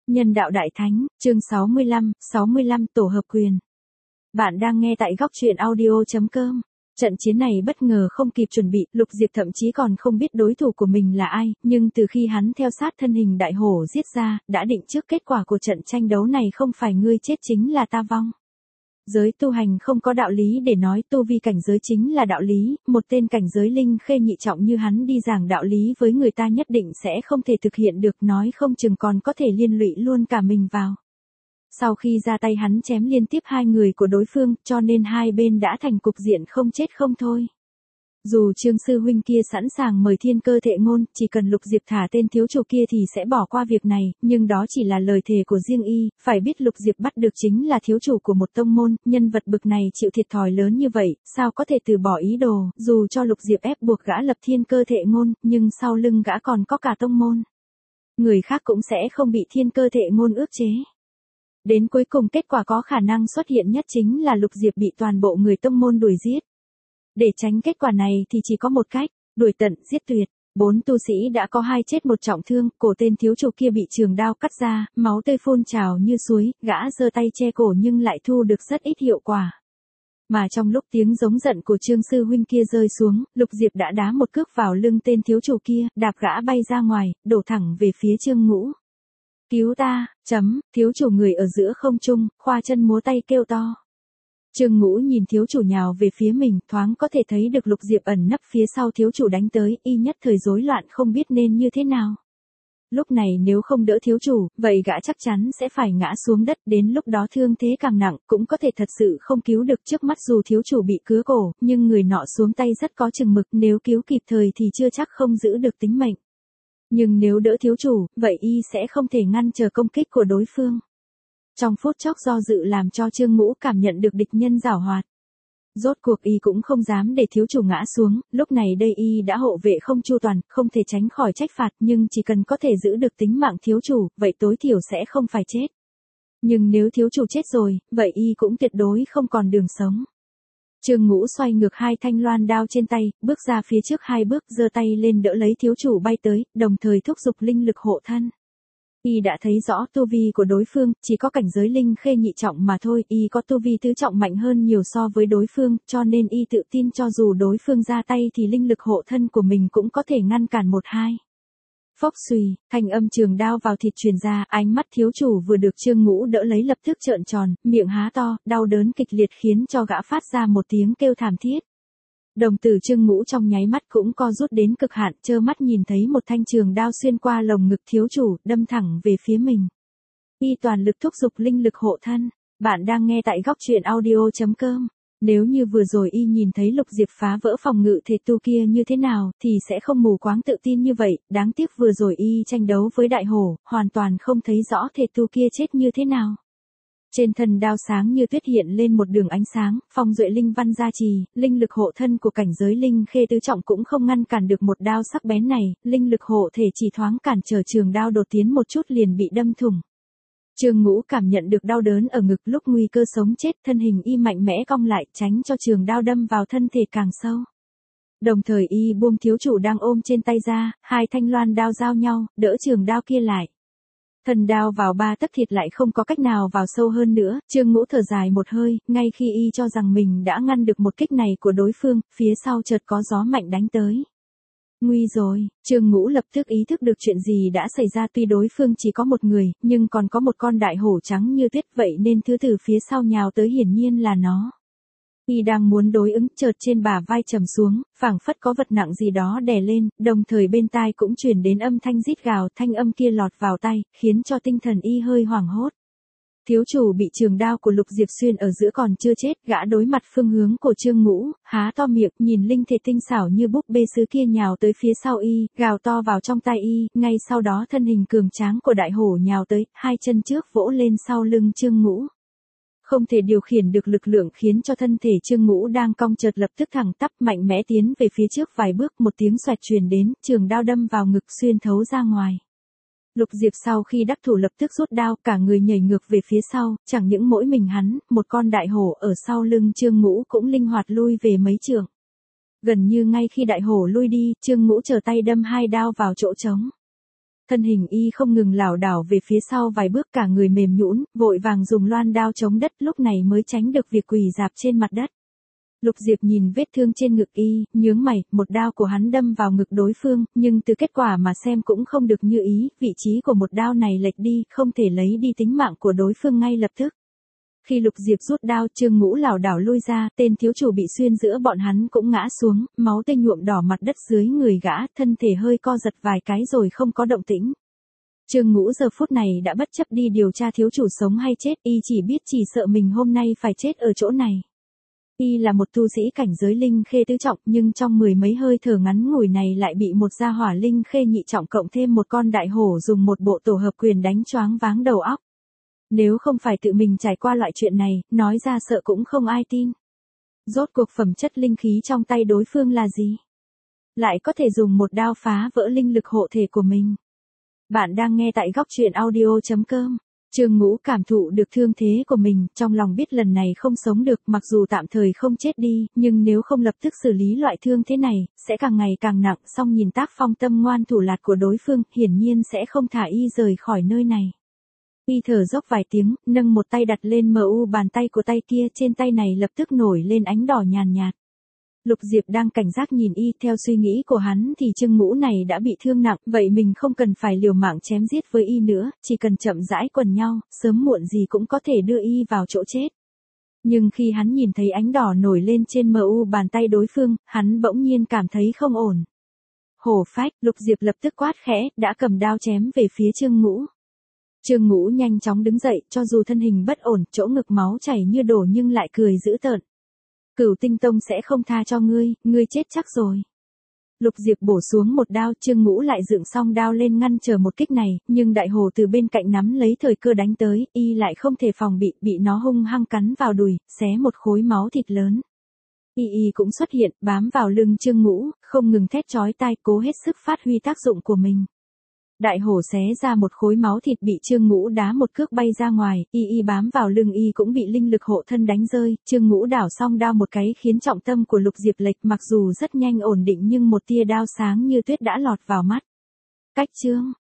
Nhân đạo Đại Thánh, chương 65 tổ hợp quyền. Bạn đang nghe tại góc truyện audio.com. Trận chiến này bất ngờ không kịp chuẩn bị, Lục Diệp thậm chí còn không biết đối thủ của mình là ai, nhưng từ khi hắn theo sát thân hình đại hổ giết ra, đã định trước kết quả của trận tranh đấu này không phải ngươi chết chính là ta vong. Giới tu hành không có đạo lý để nói, tu vi cảnh giới chính là đạo lý, một tên cảnh giới linh khê nhị trọng như hắn đi giảng đạo lý với người ta nhất định sẽ không thể thực hiện được, nói không chừng còn có thể liên lụy luôn cả mình vào. Sau khi ra tay hắn chém liên tiếp hai người của đối phương, cho nên hai bên đã thành cục diện không chết không thôi. Dù Trương sư huynh kia sẵn sàng mời Thiên Cơ Thệ Ngôn, chỉ cần Lục Diệp thả tên thiếu chủ kia thì sẽ bỏ qua việc này, nhưng đó chỉ là lời thề của riêng y, phải biết Lục Diệp bắt được chính là thiếu chủ của một tông môn, nhân vật bực này chịu thiệt thòi lớn như vậy, sao có thể từ bỏ ý đồ, dù cho Lục Diệp ép buộc gã lập Thiên Cơ Thệ Ngôn, nhưng sau lưng gã còn có cả tông môn. Người khác cũng sẽ không bị Thiên Cơ Thệ Ngôn ước chế. Đến cuối cùng kết quả có khả năng xuất hiện nhất chính là Lục Diệp bị toàn bộ người tông môn đuổi giết. Để tránh kết quả này thì chỉ có một cách, đuổi tận giết tuyệt. 4 tu sĩ đã có 2 chết 1 trọng thương, cổ tên thiếu chủ kia bị trường đao cắt ra, máu tươi phun trào như suối, gã giơ tay che cổ nhưng lại thu được rất ít hiệu quả. Mà trong lúc tiếng giống giận của Trương sư huynh kia rơi xuống, Lục Diệp đã đá một cước vào lưng tên thiếu chủ kia, đạp gã bay ra ngoài, đổ thẳng về phía Trương Ngũ. Cứu ta, thiếu chủ người ở giữa không trung, khoa chân múa tay kêu to. Trương Ngũ nhìn thiếu chủ nhào về phía mình, thoáng có thể thấy được Lục Diệp ẩn nấp phía sau thiếu chủ đánh tới, y nhất thời rối loạn không biết nên như thế nào. Lúc này nếu không đỡ thiếu chủ, vậy gã chắc chắn sẽ phải ngã xuống đất, đến lúc đó thương thế càng nặng, cũng có thể thật sự không cứu được. Trước mắt dù thiếu chủ bị cứa cổ, nhưng người nọ xuống tay rất có chừng mực, nếu cứu kịp thời thì chưa chắc không giữ được tính mệnh. Nhưng nếu đỡ thiếu chủ, vậy y sẽ không thể ngăn chờ công kích của đối phương. Trong phút chốc do dự làm cho Trương Ngũ cảm nhận được địch nhân giảo hoạt. Rốt cuộc y cũng không dám để thiếu chủ ngã xuống, lúc này đây y đã hộ vệ không chu toàn, không thể tránh khỏi trách phạt, nhưng chỉ cần có thể giữ được tính mạng thiếu chủ, vậy tối thiểu sẽ không phải chết. Nhưng nếu thiếu chủ chết rồi, vậy y cũng tuyệt đối không còn đường sống. Trương Ngũ xoay ngược 2 thanh loan đao trên tay, bước ra phía trước 2 bước, giơ tay lên đỡ lấy thiếu chủ bay tới, đồng thời thúc giục linh lực hộ thân. Y đã thấy rõ tu vi của đối phương, chỉ có cảnh giới linh khê nhị trọng mà thôi, y có tu vi tứ trọng mạnh hơn nhiều so với đối phương, cho nên y tự tin cho dù đối phương ra tay thì linh lực hộ thân của mình cũng có thể ngăn cản 1-2. Phốc xùy, thanh âm trường đao vào thịt truyền ra, ánh mắt thiếu chủ vừa được Trương Ngũ đỡ lấy lập tức trợn tròn, miệng há to, đau đớn kịch liệt khiến cho gã phát ra một tiếng kêu thảm thiết. Đồng tử Trương Ngũ trong nháy mắt cũng co rút đến cực hạn, trơ mắt nhìn thấy một thanh trường đao xuyên qua lồng ngực thiếu chủ, đâm thẳng về phía mình. Y toàn lực thúc giục linh lực hộ thân. Bạn đang nghe tại góc truyện audio.com. Nếu như vừa rồi y nhìn thấy Lục Diệp phá vỡ phòng ngự thể tu kia như thế nào, thì sẽ không mù quáng tự tin như vậy, đáng tiếc vừa rồi y tranh đấu với đại hổ, hoàn toàn không thấy rõ thể tu kia chết như thế nào. Trên thân đao sáng như tuyết hiện lên một đường ánh sáng, phong duệ linh văn gia trì, linh lực hộ thân của cảnh giới linh khê tứ trọng cũng không ngăn cản được một đao sắc bén này, linh lực hộ thể chỉ thoáng cản trở trường đao đột tiến một chút liền bị đâm thủng. Trương Ngũ cảm nhận được đau đớn ở ngực, lúc nguy cơ sống chết, thân hình y mạnh mẽ cong lại, tránh cho trường đao đâm vào thân thể càng sâu. Đồng thời y buông thiếu chủ đang ôm trên tay ra, 2 thanh loan đao giao nhau, đỡ trường đao kia lại. Thần đao vào 3 tấc thịt lại không có cách nào vào sâu hơn nữa, Trương Ngũ thở dài một hơi, ngay khi y cho rằng mình đã ngăn được một kích này của đối phương, phía sau chợt có gió mạnh đánh tới. Nguy rồi, Trương Ngũ lập tức ý thức được chuyện gì đã xảy ra, tuy đối phương chỉ có một người, nhưng còn có một con đại hổ trắng như tuyết, vậy nên thứ từ phía sau nhào tới hiển nhiên là nó. Y đang muốn đối ứng, chợt trên bả vai trầm xuống, phảng phất có vật nặng gì đó đè lên, đồng thời bên tai cũng truyền đến âm thanh rít gào, thanh âm kia lọt vào tai, khiến cho tinh thần y hơi hoảng hốt. Thiếu chủ bị trường đao của Lục Diệp xuyên ở giữa còn chưa chết, gã đối mặt phương hướng của Trương Ngũ, há to miệng, nhìn linh thể tinh xảo như búp bê sứ kia nhào tới phía sau y, gào to vào trong tai y, ngay sau đó thân hình cường tráng của đại hổ nhào tới, 2 chân trước vỗ lên sau lưng Trương Ngũ. Không thể điều khiển được lực lượng khiến cho thân thể Trương Ngũ đang cong chợt lập tức thẳng tắp, mạnh mẽ tiến về phía trước vài bước, một tiếng xoẹt truyền đến, trường đao đâm vào ngực xuyên thấu ra ngoài. Lục Diệp sau khi đắc thủ lập tức rút đao, cả người nhảy ngược về phía sau, chẳng những mỗi mình hắn, một con đại hổ ở sau lưng Trương Ngũ cũng linh hoạt lui về mấy trượng. Gần như ngay khi đại hổ lui đi, Trương Ngũ trở tay đâm 2 đao vào chỗ trống. Thân hình y không ngừng lảo đảo về phía sau vài bước, cả người mềm nhũn, vội vàng dùng loan đao chống đất, lúc này mới tránh được việc quỳ rạp trên mặt đất. Lục Diệp nhìn vết thương trên ngực y, nhướng mày, một đao của hắn đâm vào ngực đối phương, nhưng từ kết quả mà xem cũng không được như ý, vị trí của một đao này lệch đi, không thể lấy đi tính mạng của đối phương ngay lập tức. Khi Lục Diệp rút đao, Trương Ngũ lảo đảo lui ra, tên thiếu chủ bị xuyên giữa bọn hắn cũng ngã xuống, máu tươi nhuộm đỏ mặt đất dưới người gã, thân thể hơi co giật vài cái rồi không có động tĩnh. Trương Ngũ giờ phút này đã bất chấp đi điều tra thiếu chủ sống hay chết, y chỉ biết chỉ sợ mình hôm nay phải chết ở chỗ này. Y là một tu sĩ cảnh giới linh khê tứ trọng, nhưng trong mười mấy hơi thở ngắn ngủi này lại bị một gia hỏa linh khê nhị trọng cộng thêm một con đại hổ dùng một bộ tổ hợp quyền đánh choáng váng đầu óc. Nếu không phải tự mình trải qua loại chuyện này, nói ra sợ cũng không ai tin. Rốt cuộc phẩm chất linh khí trong tay đối phương là gì? Lại có thể dùng một đao phá vỡ linh lực hộ thể của mình. Bạn đang nghe tại góc truyện audio.com. Trương Ngũ cảm thụ được thương thế của mình, trong lòng biết lần này không sống được, mặc dù tạm thời không chết đi, nhưng nếu không lập tức xử lý loại thương thế này, sẽ càng ngày càng nặng, song nhìn tác phong tâm ngoan thủ lạt của đối phương, hiển nhiên sẽ không thả y rời khỏi nơi này. Y thở dốc vài tiếng, nâng một tay đặt lên mu bàn tay của tay kia, trên tay này lập tức nổi lên ánh đỏ nhàn nhạt. Lục Diệp đang cảnh giác nhìn y, theo suy nghĩ của hắn thì Trương Ngũ này đã bị thương nặng, vậy mình không cần phải liều mạng chém giết với y nữa, chỉ cần chậm rãi quần nhau, sớm muộn gì cũng có thể đưa y vào chỗ chết. Nhưng khi hắn nhìn thấy ánh đỏ nổi lên trên mu bàn tay đối phương, hắn bỗng nhiên cảm thấy không ổn. Hổ phách, Lục Diệp lập tức quát khẽ, đã cầm đao chém về phía Trương Ngũ. Trương Ngũ nhanh chóng đứng dậy, cho dù thân hình bất ổn, chỗ ngực máu chảy như đổ nhưng lại cười dữ tợn. Cửu Tinh Tông sẽ không tha cho ngươi, ngươi chết chắc rồi. Lục Diệp bổ xuống một đao, Trương Ngũ lại dựng song đao lên ngăn chờ một kích này, nhưng đại hổ từ bên cạnh nắm lấy thời cơ đánh tới, y lại không thể phòng bị nó hung hăng cắn vào đùi, xé một khối máu thịt lớn. Y cũng xuất hiện, bám vào lưng Trương Ngũ, không ngừng thét chói tai, cố hết sức phát huy tác dụng của mình. Đại hổ xé ra một khối máu thịt bị Trương Ngũ đá một cước bay ra ngoài, y bám vào lưng y cũng bị linh lực hộ thân đánh rơi, Trương Ngũ đảo song đao một cái khiến trọng tâm của Lục Diệp lệch, mặc dù rất nhanh ổn định nhưng một tia đao sáng như tuyết đã lọt vào mắt. Cách chương,